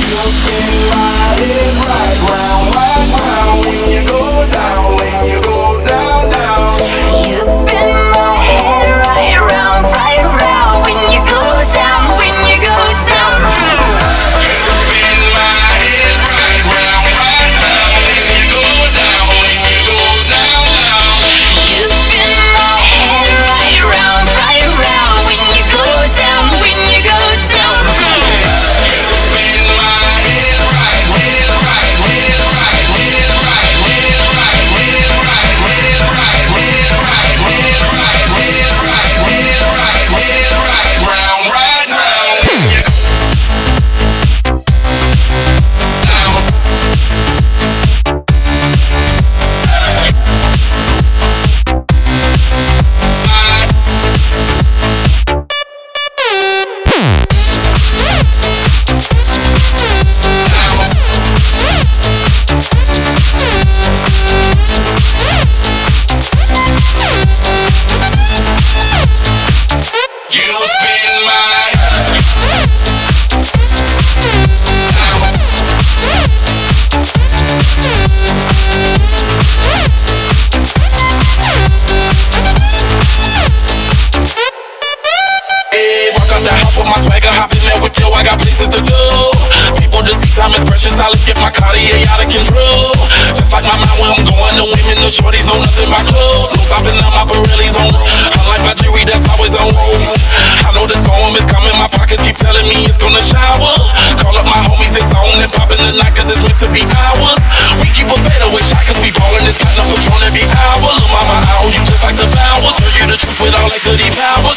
I look at my Cartier out of control. Just like my mind where I'm going, the women, the shorties know nothing but clothes. No stopping now, my Pirelli's on. Unlike my jewelry, that's always on. I know the storm is coming, my pockets keep telling me it's gonna shower. Call up my homies, it's on and popping the night, cause it's meant to be ours. We keep a fadeaway shot, cause we ballin' this platinum Patron every hour. Look, mama, I owe you just like the flowers. Girl, you the truth with all that goodie powers.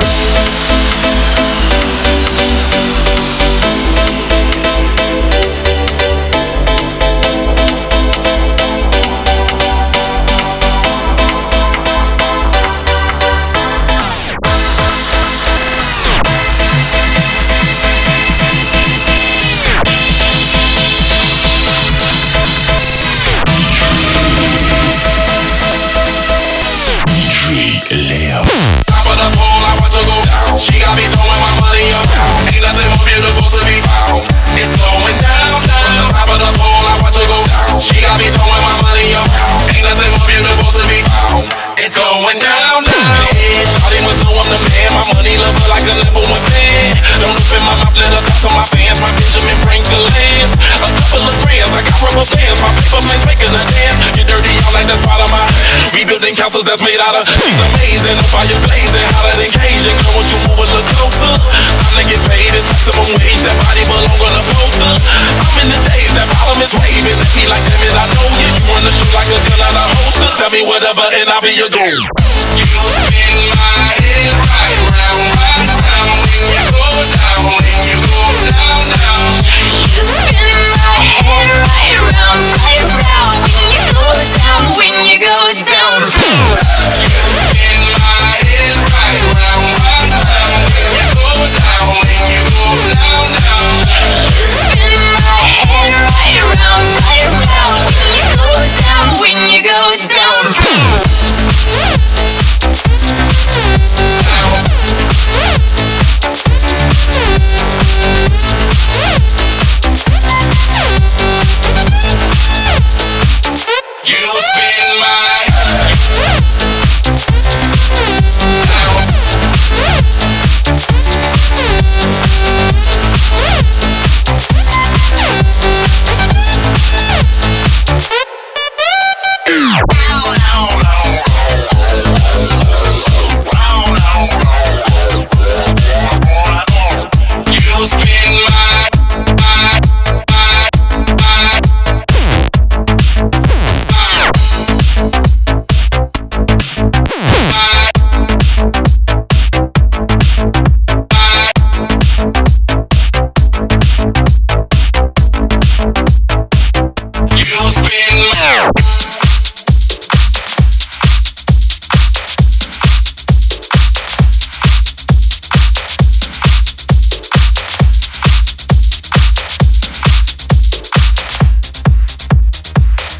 She got me throwing my money around. Ain't nothing more beautiful to be found. It's going down, down. Top of the pole, I watch her go down. She got me throwing my money around. Ain't nothing more beautiful to be found. It's going down, down. Yeah, shawty must know I'm the man. My money lover like a #1 fan. Don't open my mouth, let her talk to my fans. My Benjamin Franklin lands. A couple of friends, I got rubber bands. My paper man's making a dance. Get dirty, all like that's part of my rebuilding castles that's made out of. She's amazing, the fire blazing, hotter than Cajun. Girl, won't you move a little closer? Time to get paid, it's maximum wage. That body belong on a poster. I'm in the days, that bottom is waving. They be like, damn it, I know you. You run the show like a gun out of holster. Tell me whatever and I'll be your goal. You spin my